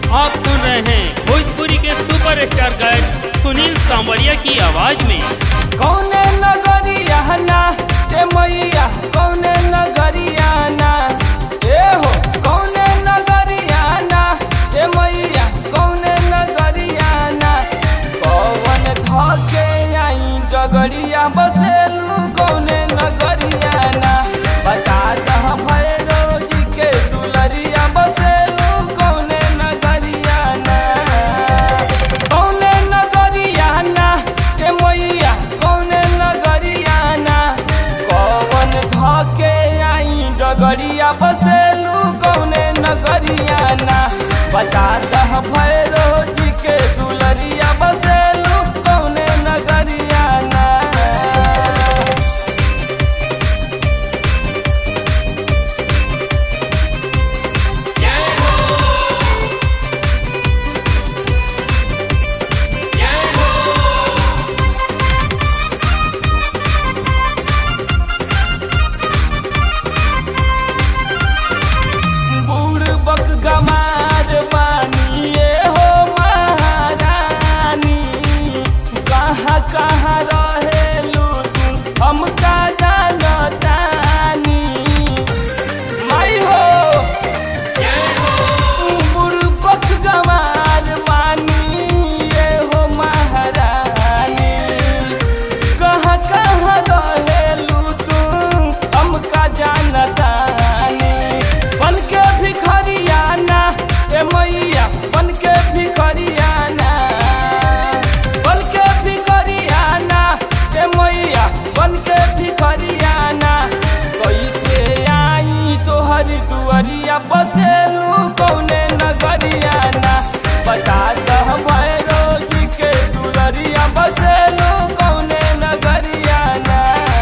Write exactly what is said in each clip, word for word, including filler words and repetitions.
आप सुन रहे हैं भोजपुरी के सुपरस्टार गायक सुनील सांवरिया की आवाज में। कौने नगरिया ना ए मैया, कौने नगरिया ना ए हो, कौने नगरिया ना ए मैया, कौने नगरिया ना। कौन धके आई डगरिया बसेलू कौने नगरिया ना। बता दह भैरो जी के दुलरिया बसेलू कौने नगरिया ना। कौने नगरिया ना ए मैया, कौने नगरिया ना। कौन धके आई डगरिया बसेलू कौने नगरिया ना। बता दह भैरो जी के दुलरिया बसेलू कौने नगरिया ना। गमार बानिए हो महारानी, कहाँ कहाँ रहेलू तू हमका जानतानी। माई हो बुरबक गमार बानिए हो महारानी, कहाँ कहाँ रहेलू तू हमका जानतानी। बन के भिखरिया ना ए मैया, बन के भिखरिया ना, बन के भिखरिया ना ए मैया, बन के भिखरिया ना। कैसे आई तोहर दुआरिया बसेलू कौने नगरिया ना। बता दह भैरो जी के दुलरिया बसेलू कौने नगरिया ना।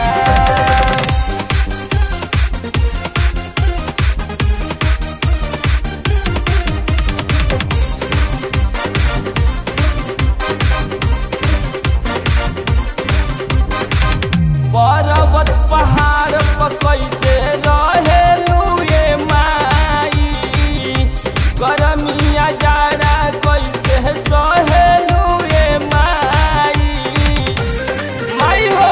पर्वत पहाड़ पर कैसे रहेलू ये माई, गरमिया जाड़ा कैसे सहेलू ये माई। माई हो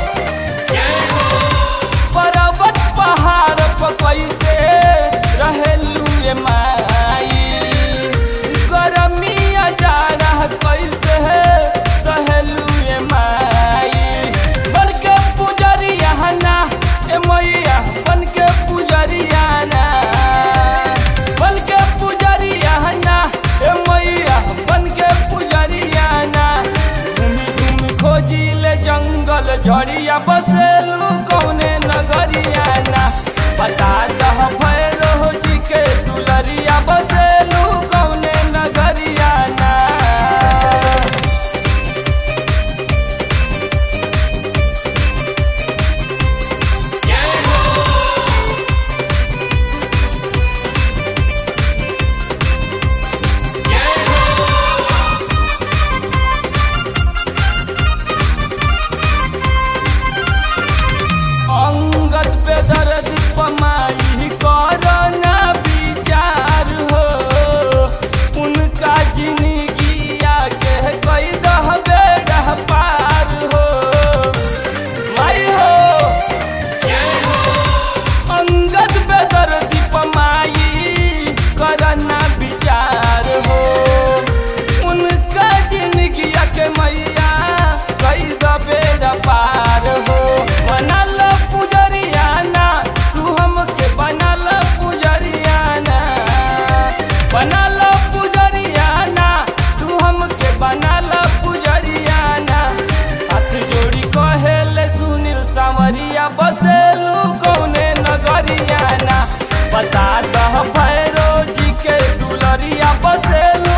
पर्वत पहाड़ पर कैसे रहेलू ये माई, गरमिया जाड़ा कैसे सहेलू ये माई। ए मैया बन के पुजरिया ना, बन के पुजरिया ना ए मैया, बन के पुजरिया ना। घूमी घूमी खोजी ले जंगल झड़िया बसेलू कौने नगरिया ना। बता दह भैरो जी के दुलरिया बसेलू कौने नगरिया ना। अंगद पे दर्द पमाई करना विचार हो, उनका जिंदगी आगे कई दह बेड़ा पार हो। माई हो अंगद पे दर्द पमाई करना विचार हो, उनका जिंदगी आगे मैया कई दह बेड़ा पार हो। बनल पुजरिया ना तू हमके, बनल पुजरिया ना, बनल पुजरिया ना तू हमके, बनल पुजरिया ना। हाथ जोड़ी कहेले सुनील सांवरिया बसेलू कौने नगरिया ना। बता दह भैरो जी के दुलरिया बसेलू